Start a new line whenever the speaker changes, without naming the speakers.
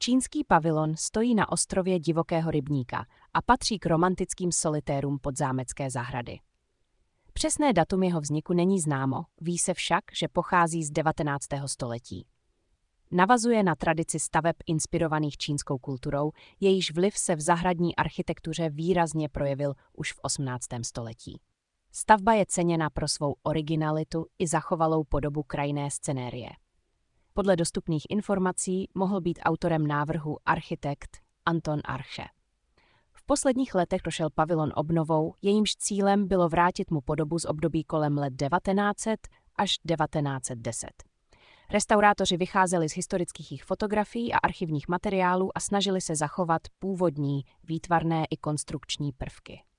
Čínský pavilon stojí na ostrově Divokého rybníka a patří k romantickým solitérům podzámecké zahrady. Přesné datum jeho vzniku není známo, ví se však, že pochází z 19. století. Navazuje na tradici staveb inspirovaných čínskou kulturou, jejíž vliv se v zahradní architektuře výrazně projevil už v 18. století. Stavba je ceněna pro svou originalitu i zachovalou podobu krajinné scenérie. Podle dostupných informací mohl být autorem návrhu architekt Anton Arche. V posledních letech prošel pavilon obnovou, jejímž cílem bylo vrátit mu podobu z období kolem let 1900 až 1910. Restaurátoři vycházeli z historických fotografií a archivních materiálů a snažili se zachovat původní výtvarné i konstrukční prvky.